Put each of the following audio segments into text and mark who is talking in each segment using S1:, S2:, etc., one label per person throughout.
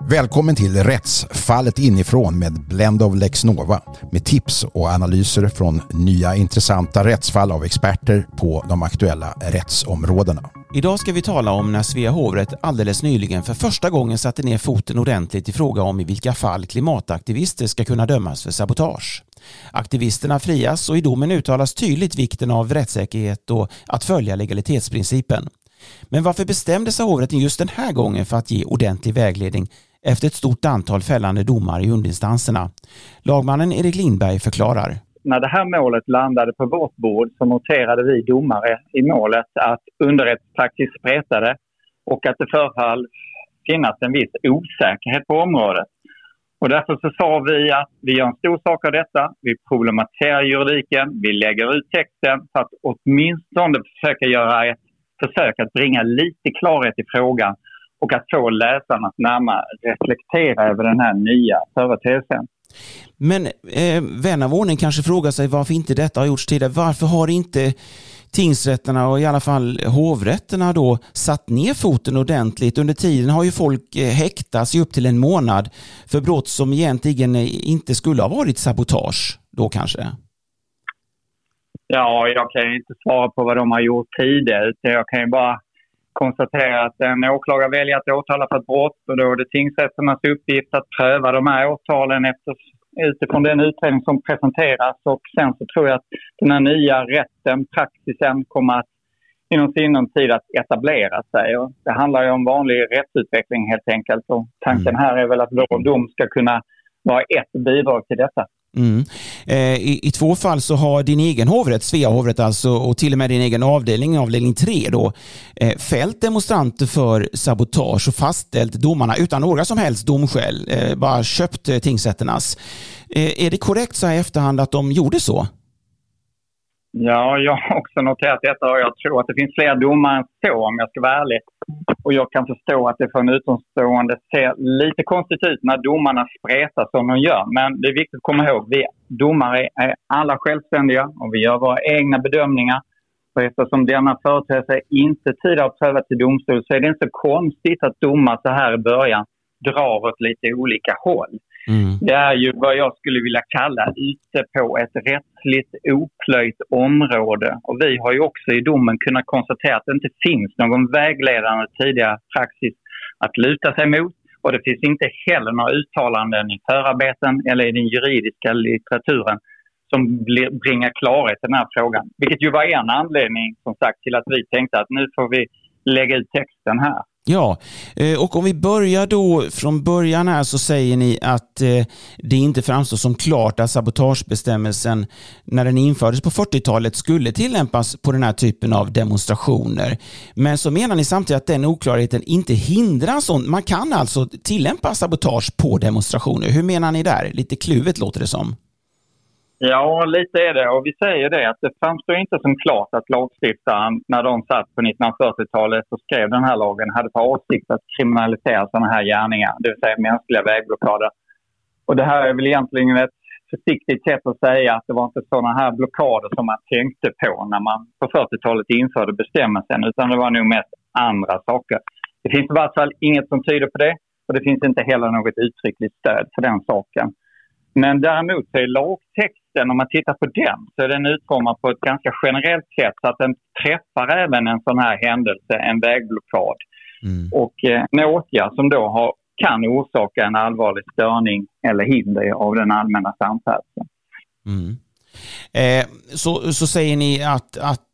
S1: Välkommen till Rättsfallet inifrån med Blend of Lex Nova med tips och analyser från nya intressanta rättsfall av experter på de aktuella rättsområdena.
S2: Idag ska vi tala om när Svea hovrätt alldeles nyligen för första gången satte ner foten ordentligt i fråga om i vilka fall klimataktivister ska kunna dömas för sabotage. Aktivisterna frias och i domen uttalas tydligt vikten av rättssäkerhet och att följa legalitetsprincipen. Men varför bestämde sig hovrätten just den här gången för att ge ordentlig vägledning efter ett stort antal fällande domar i underinstanserna? Lagmannen Erik Lindberg förklarar.
S3: När det här målet landade på vårt bord så noterade vi domare i målet att underrättspraxis spretade och att det förefall finnas en viss osäkerhet på området. Och därför så sa vi att vi gör en stor sak av detta, vi problematiserar juridiken, vi lägger ut texten för att åtminstone försöka göra ett försök att bringa lite klarhet i frågan och att få läsarna att närmare reflektera över den här nya företeelsen.
S2: Men vän av ordning kanske frågar sig varför inte detta har gjorts tidigare. Varför har inte tingsrätterna och i alla fall hovrätterna då satt ner foten ordentligt? Under tiden har ju folk häktats i upp till en månad för brott som egentligen inte skulle ha varit sabotage då kanske.
S3: Ja, jag kan ju inte svara på vad de har gjort tidigare. Jag kan ju bara konstatera att en åklagare väljer att åtala för ett brott och då är det tingsrätternas uppgift att pröva de här åtalen utifrån den utredning som presenteras. Och sen så tror jag att den här nya rätten, praxisen, kommer att inom sinom tid att etablera sig. Och det handlar ju om vanlig rättsutveckling helt enkelt. Och tanken här är väl att vår dom ska kunna vara ett bidrag till detta.
S2: Mm. I två fall så har din egen hovrätt, Svea hovrätt alltså, och till och med din egen avdelning 3 då, fällt demonstranter för sabotage och fastställt domarna utan några som helst domskäl, bara köpt tingsrätternas. Är det korrekt så här i efterhand att de gjorde så?
S3: Ja, jag har också noterat detta och jag tror att det finns fler domar än så om jag ska vara ärlig. Och jag kan förstå att det för en utomstående ser lite konstigt ut när domarna spretar som de gör. Men det är viktigt att komma ihåg, vi domare är alla självständiga och vi gör våra egna bedömningar. Och eftersom denna företeelse inte tidigare har prövat till domstol så är det inte så konstigt att domar så här i början drar åt lite olika håll. Det är ju vad jag skulle vilja kalla ute på ett rättsligt oplöjt område. Och vi har ju också i domen kunnat konstatera att det inte finns någon vägledande tidigare praxis att luta sig mot. Och det finns inte heller några uttalanden i förarbeten eller i den juridiska litteraturen som bringar klarhet i den här frågan. Vilket ju var en anledning som sagt till att vi tänkte att nu får vi lägga ut texten här.
S2: Ja, och om vi börjar då från början här så säger ni att det inte framstår som klart att sabotagebestämmelsen när den infördes på 40-talet skulle tillämpas på den här typen av demonstrationer. Men så menar ni samtidigt att den oklarheten inte hindrar sånt. Man kan alltså tillämpa sabotage på demonstrationer. Hur menar ni där? Lite kluvet låter det som.
S3: Ja, lite är det. Och vi säger det att det framstår inte som klart att lagstiftaren när de satt på 1940-talet och skrev den här lagen hade för avsikt att kriminalisera sådana här gärningar, det vill säga mänskliga vägblockader. Och det här är väl egentligen ett försiktigt sätt att säga att det var inte sådana här blockader som man tänkte på när man på 40-talet införde bestämmelsen, utan det var nog mest andra saker. Det finns i varje fall inget som tyder på det och det finns inte heller något uttryckligt stöd för den saken. Men däremot så är lagtexten, om man tittar på den, så är den utformad på ett ganska generellt sätt så att den träffar även en sån här händelse, en vägblockad. Och en åtgärd som då kan orsaka en allvarlig störning eller hinder av den allmänna samfärdseln.
S2: Så säger ni att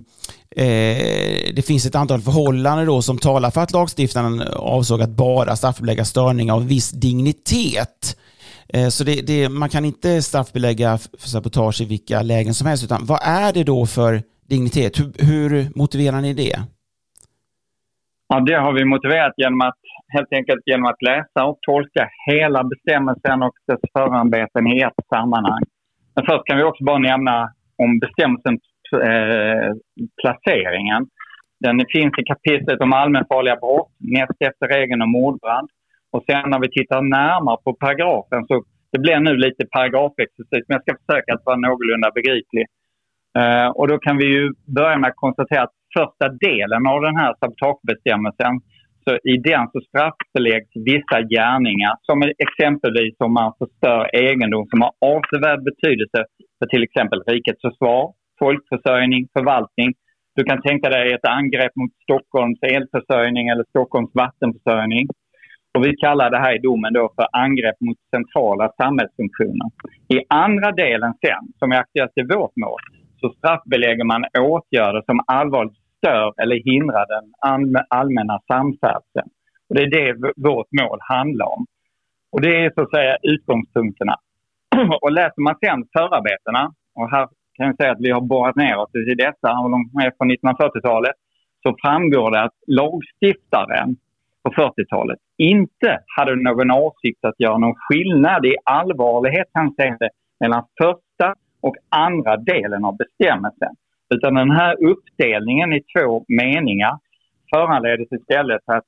S2: det finns ett antal förhållanden då som talar för att lagstiftaren avsåg att bara straffbelägga störning av viss dignitet. Så man kan inte straffbelägga för sabotage i vilka lägen som helst, utan vad är det då för dignitet? Hur motiverar ni det?
S3: Ja, det har vi motiverat helt enkelt genom att läsa och tolka hela bestämmelsen och dess förarbeten i ett sammanhang. Men först kan vi också bara nämna om bestämmelsens placeringen. Den finns i kapitlet om allmänfarliga brott, näst efter regeln om mordbrand. Och sen när vi tittar närmare på paragrafen så det blir nu lite paragrafexercis, men jag ska försöka att vara någorlunda begriplig. Och då kan vi ju börja med att konstatera att första delen av den här sabotagebestämmelsen så så i den så straffbeläggs vissa gärningar som exempelvis om man förstör egendom som har avsevärd betydelse för till exempel rikets försvar, folkförsörjning, förvaltning. Du kan tänka dig ett angrepp mot Stockholms elförsörjning eller Stockholms vattenförsörjning. Och vi kallar det här i domen då för angrepp mot centrala samhällsfunktioner. I andra delen sen, som är aktuellt i vårt mål, så straffbelägger man åtgärder som allvarligt stör eller hindrar den allmänna samfärdseln. Och det är det vårt mål handlar om. Och det är så att säga utgångspunkterna. Och läser man sen förarbetena, och här kan jag säga att vi har borrat ner oss i dessa, och de är från 1940-talet, så framgår det att lagstiftaren på 40-talet inte hade någon avsikt att göra någon skillnad i allvarlighet mellan första och andra delen av bestämmelsen. Utan den här uppdelningen i två meningar föranleddes istället att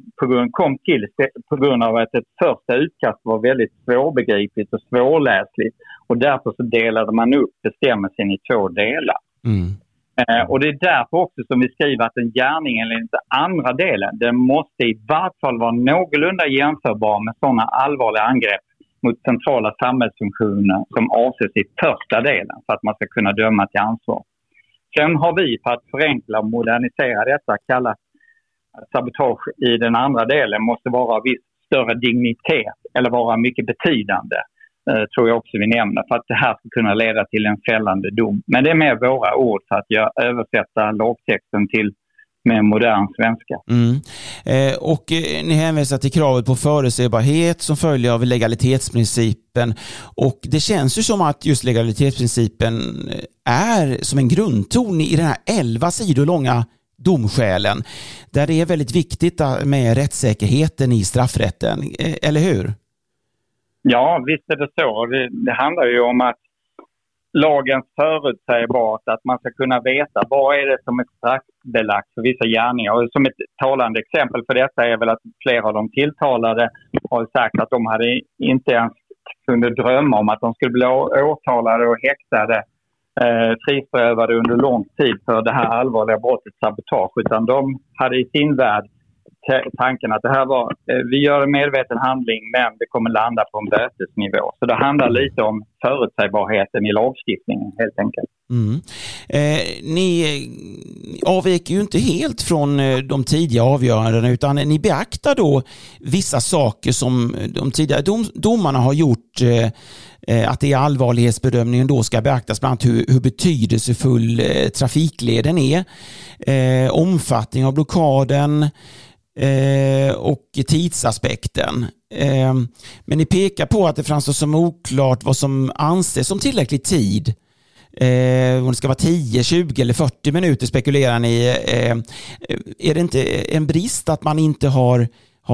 S3: på grund av att ett första utkast var väldigt svårbegripligt och svårläsligt. Och därför så delade man upp bestämmelsen i två delar. Och det är därför också som vi skriver att en gärning eller inte andra delen, den måste i vart fall vara någorlunda jämförbar med sådana allvarliga angrepp mot centrala samhällsfunktioner som avses i första delen för att man ska kunna döma till ansvar. Sen har vi för att förenkla och modernisera detta kallat sabotage i den andra delen måste vara av viss större dignitet eller vara mycket betydande. Tror jag också vi nämner, för att det här ska kunna leda till en fällande dom. Men det är med våra ord för att översätta lagtexten till med modern svenska.
S2: Och ni hänvisar till kravet på förutsägbarhet som följer av legalitetsprincipen. Och det känns ju som att just legalitetsprincipen är som en grundton i den här 11 sidor långa domskälen, där det är väldigt viktigt med rättssäkerheten i straffrätten, eller hur?
S3: Ja, visst är det så. Det handlar ju om att lagens förutsägbart, att man ska kunna veta vad är det som är straffbelagt för vissa gärningar. Och som ett talande exempel för detta är väl att flera av de tilltalade har sagt att de hade inte ens kunde drömma om att de skulle bli åtalade och häktade, frihetsberövade under lång tid för det här allvarliga brottet sabotage. Utan de hade i sin värld tanken att det här var, vi gör en medveten handling men det kommer landa på en bötesnivå. Så det handlar lite om förutsägbarheten i lagstiftningen helt enkelt.
S2: Ni avviker ju inte helt från de tidiga avgörandena, utan ni beaktar då vissa saker som de tidigare domarna har gjort, att det i allvarlighetsbedömningen då ska beaktas, bland annat hur betydelsefull trafikleden är, omfattning av blockaden, och tidsaspekten. Men ni pekar på att det framstår som oklart vad som anses som tillräcklig tid. Om det ska vara 10, 20 eller 40 minuter spekulerar ni. Är det inte en brist att man inte har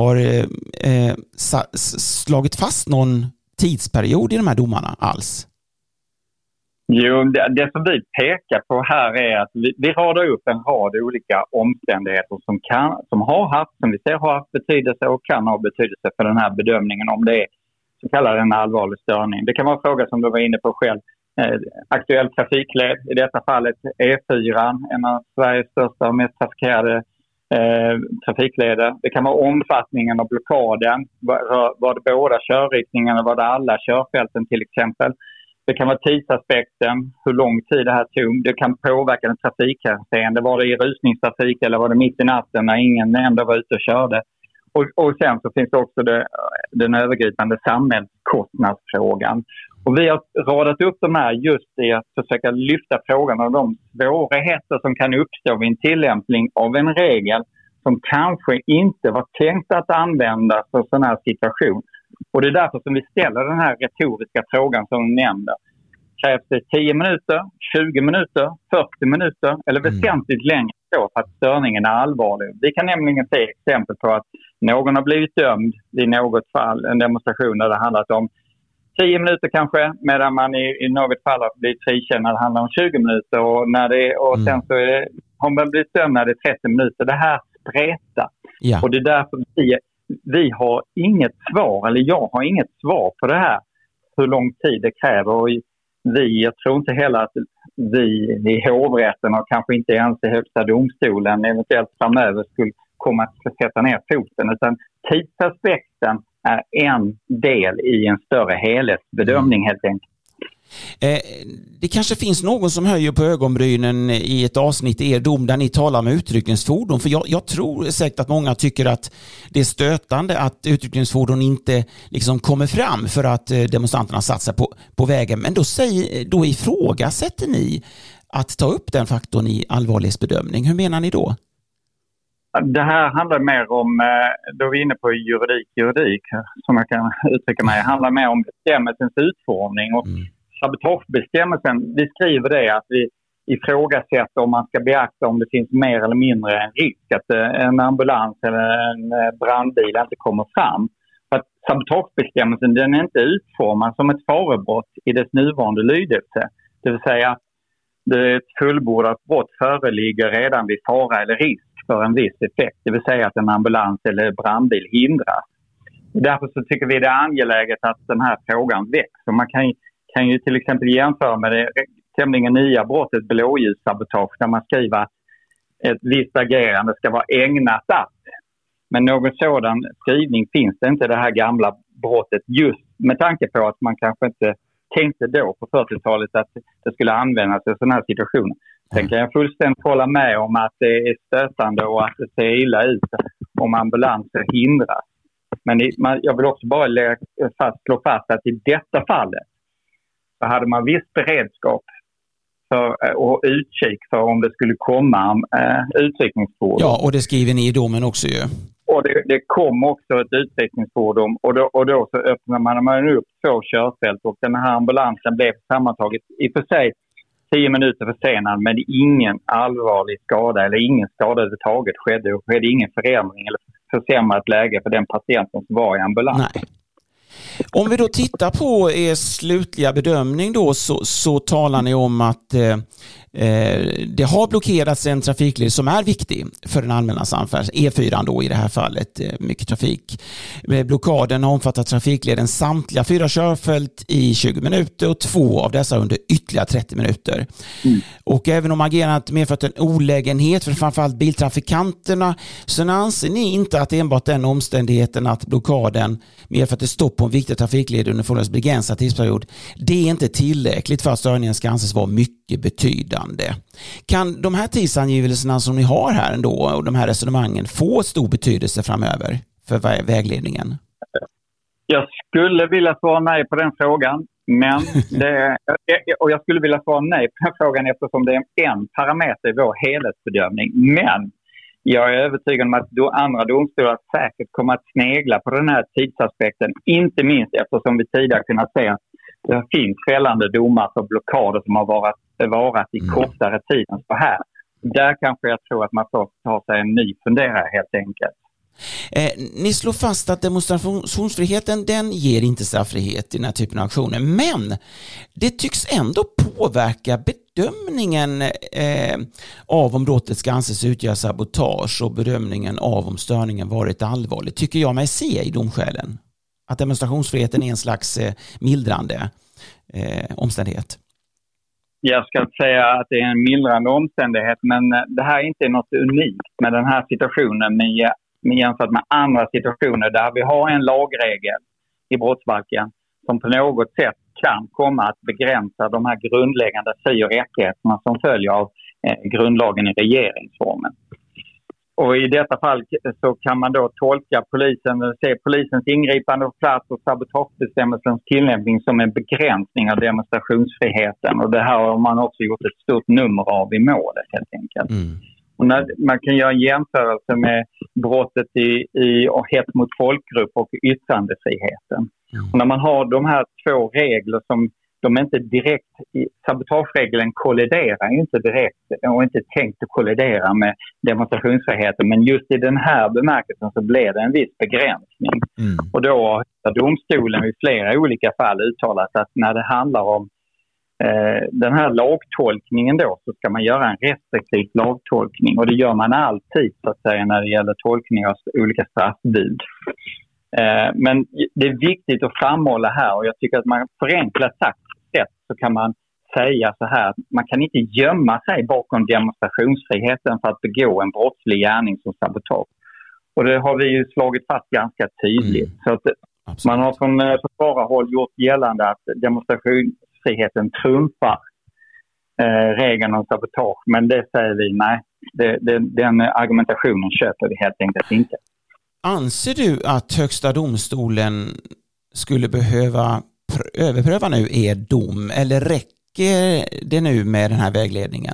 S2: slagit fast någon tidsperiod i de här domarna alls?
S3: Jo, det som vi pekar på här är att vi radar upp en rad olika omständigheter som har haft, som vi ser har haft betydelse och kan ha betydelse för den här bedömningen om det är så kallad en allvarlig störning. Det kan vara en fråga som du var inne på själv. Aktuell trafikled, i detta fallet E4, en av Sveriges största och mest trafikerade trafikleder. Det kan vara omfattningen av blockaden, var det båda körriktningarna, var det alla körfälten till exempel. Det kan vara tidsaspekten, hur lång tid det här tog. Det kan påverka den trafikhänseende. Var det i rusningstrafik eller var det mitt i natten när ingen ändå var ute och körde? Och sen så finns det också den övergripande samhällskostnadsfrågan. Och vi har radat upp de här just i att försöka lyfta frågan om de svårigheter som kan uppstå vid en tillämpning av en regel som kanske inte var tänkt att användas för sån här situation. Och det är därför som vi ställer den här retoriska frågan som du nämnde. Krävs det 10 minuter, 20 minuter, 40 minuter eller väsentligt längre så för att störningen är allvarlig? Vi kan nämligen se exempel på att någon har blivit dömd i något fall, en demonstration där det handlat om 10 minuter kanske, medan man i något fall har blivit frikänd när det handlar om 20 minuter och sen så har man blivit dömd när det är 30 minuter. Det här spretar. Ja. Och det är därför vi har inget svar, eller jag har inget svar på det här, hur lång tid det kräver. Och jag tror inte heller att vi i hovrätten och kanske inte ens i högsta domstolen eventuellt framöver skulle komma att sätta ner foten, utan tidsaspekten är en del i en större helhetsbedömning helt enkelt.
S2: Det kanske finns någon som höjer på ögonbrynen i ett avsnitt i er dom där ni talar med utryckningsfordon, för jag tror säkert att många tycker att det är stötande att utryckningsfordon inte liksom kommer fram för att demonstranterna satsar på vägen, men då ifrågasätter ni att ta upp den faktorn i allvarlighetsbedömning. Hur menar ni då?
S3: Det här handlar mer om, då är vi inne på juridik som jag kan uttrycka mig, handlar mer om bestämmelsens utformning och sabotagebestämmelsen. Vi skriver det att vi ifrågasätter om man ska beakta om det finns mer eller mindre en risk att en ambulans eller en brandbil inte kommer fram. För att sabotagebestämmelsen, den är inte utformad som ett farebrott i dess nuvarande lydelse. Det vill säga att ett fullbordat brott föreligger redan vid fara eller risk för en viss effekt. Det vill säga att en ambulans eller brandbil hindras. Därför så tycker vi det är angeläget att den här frågan väcks. Och man kan ju till exempel jämföra med det tämligen nya brottet blåljussabotage där man skriver att ett visst agerande ska vara ägnat att. Men någon sådan skrivning finns det inte i det här gamla brottet, just med tanke på att man kanske inte tänkte då på 40-talet att det skulle användas i sådana här situationer. Sen kan jag fullständigt hålla med om att det är stötande och att det ser illa ut om ambulanser hindras. Men jag vill också bara slå fast att i detta fallet så hade man viss beredskap och utkik för om det skulle komma utryckningsfordon.
S2: Ja, och det skriver ni i domen också ju.
S3: Och det kom också ett utryckningsfordon och då så öppnar man upp 2 körfält och den här ambulansen blev sammantaget i för sig 10 minuter försenad, men ingen allvarlig skada eller ingen skada överhuvudtaget skedde. Och skedde ingen förändring eller försämrat läge för den patienten som var i ambulans.
S2: Nej. Om vi då tittar på er slutliga bedömning då så talar ni om att det har blockerats en trafikled som är viktig för den allmänna samfärdseln, E4 då i det här fallet, mycket trafik. Blockaden har omfattat trafikleden samtliga 4 körfält i 20 minuter och 2 av dessa under ytterligare 30 minuter. Och även om agerandet medfört en olägenhet för framförallt biltrafikanterna så anser ni inte att enbart den omständigheten att blockaden medfört ett stopp på en viktig trafikled under förhållandevis begränsad tidsperiod, det är inte tillräckligt för att störningen ska anses vara mycket betydande. Kan de här tidsangivelserna som ni har här ändå och de här resonemangen få stor betydelse framöver för vägledningen?
S3: Jag skulle vilja svara nej på den frågan, men och jag skulle vilja svara nej på den frågan eftersom det är en parameter i vår helhetsbedömning. Men jag är övertygad om att andra domstolar säkert kommer att snegla på den här tidsaspekten, inte minst eftersom vi tidigare kunnat se att det finns fällande domar för blockader som har varat i kortare tid än så här. Där kanske jag tror att man får ta sig en ny funderare helt enkelt.
S2: Ni slår fast att demonstrationsfriheten den ger inte straffrihet i den här typen av aktioner, men det tycks ändå påverka bedömningen av om brottet ska anses utgöra sabotage och bedömningen av om störningen varit allvarlig. Tycker jag mig se i domskälen att demonstrationsfriheten är en slags mildrande omständighet?
S3: Jag ska säga att det är en mildrande omständighet, men det här är inte något unikt med den här situationen jämfört med andra situationer där vi har en lagregel i brottsbalken som på något sätt kan komma att begränsa de här grundläggande fri- och rättigheterna som följer av grundlagen i regeringsformen. Och i detta fall så kan man då tolka polisens ingripande på plats och sabotagebestämmelsens tillämpning som en begränsning av demonstrationsfriheten. Och det här har man också gjort ett stort nummer av i målet helt enkelt. Och man kan göra en jämförelse med brottet i hets mot folkgrupp och yttrandefriheten. Och när man har de här 2 regler som de är inte direkt, sabotageregeln kolliderar inte direkt och inte tänkt att kollidera med demonstrationsfriheten, men just i den här bemärkelsen så blev det en viss begränsning. Och då har domstolen i flera olika fall uttalat att när det handlar om den här lagtolkningen då så ska man göra en restriktiv lagtolkning och det gör man alltid så att säga när det gäller tolkning av olika straffbud. Men det är viktigt att framhålla här och jag tycker att man förenklat sagt så kan man säga så här att man kan inte gömma sig bakom demonstrationsfriheten för att begå en brottslig gärning som sabotage. Och det har vi ju slagit fast ganska tydligt. Så att man har från försvararhåll gjort gällande att demonstrationsfriheten trumfar regeln om sabotage. Men det säger vi nej. Den argumentationen köper vi helt enkelt inte.
S2: Anser du att Högsta domstolen skulle behöva överpröva nu er dom, eller räcker det nu med den här vägledningen?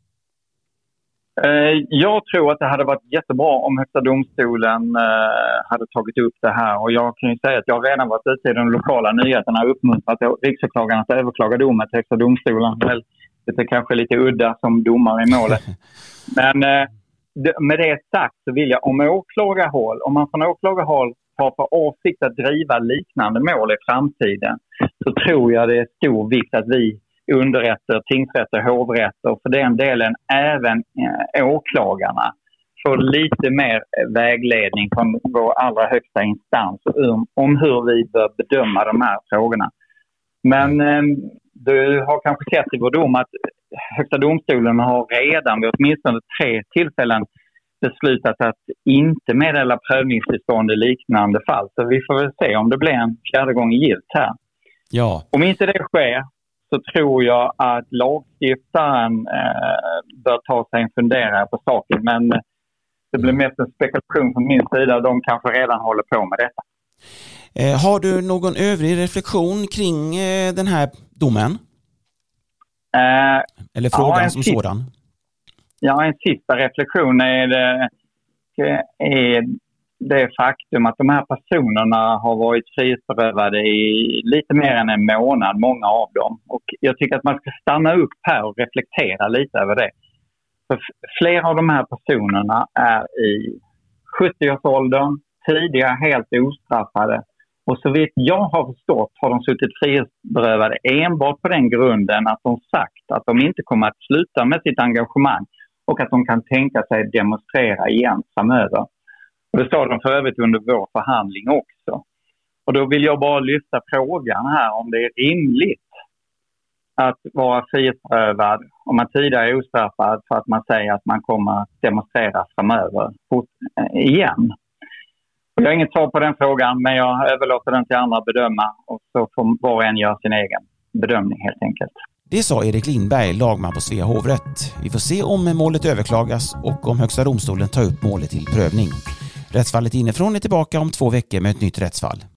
S3: Jag tror att det hade varit jättebra om Högsta domstolen hade tagit upp det här. Och jag kan ju säga att jag redan varit ute i de lokala nyheterna och uppmuntrat riksåklagaren att överklaga domen till Högsta domstolen. Det är kanske lite udda som domare i målet. Men med det sagt så vill jag, om man från åklagarhåll har för avsikt att driva liknande mål i framtiden, så tror jag det är stor vikt att vi underrätter, tingsrätter, hovrätter och för den delen även åklagarna får lite mer vägledning från vår allra högsta instans om hur vi bör bedöma de här frågorna. Men du har kanske sett i vår dom att Högsta domstolen har redan vid åtminstone 3 tillfällen beslutat att inte meddela prövningstillstånd i liknande fall. Så vi får väl se om det blir en 4:e gång gillt här.
S2: Ja.
S3: Om inte det sker så tror jag att lagstiftaren bör ta sig en funderare på saken. Men det blir mest en spekulation från min sida. De kanske redan håller på med detta.
S2: Har du någon övrig reflektion kring den här domen? Eller frågan som sådan?
S3: Ja, en sista reflektion är det faktum att de här personerna har varit frihetsberövade i lite mer än en månad, många av dem. Och jag tycker att man ska stanna upp här och reflektera lite över det. För flera av de här personerna är i 70-årsåldern, tidigare helt ostraffade. Och så vitt jag har förstått har de suttit frihetsberövade enbart på den grunden att de sagt att de inte kommer att sluta med sitt engagemang och att de kan tänka sig demonstrera igen framöver. Och det sa de för övrigt under vår förhandling också. Och då vill jag bara lyfta frågan här om det är rimligt att vara frihetsberövad om man tidigare är ostraffad för att man säger att man kommer att demonstrera framöver igen. Jag har inget svar på den frågan, men jag överlåter den till andra att bedöma och så får var och en göra sin egen bedömning helt enkelt.
S2: Det sa Erik Lindberg, lagman på Svea hovrätt. Vi får se om målet överklagas och om Högsta domstolen tar upp målet till prövning. Rättsfallet inifrån är tillbaka om 2 veckor med ett nytt rättsfall.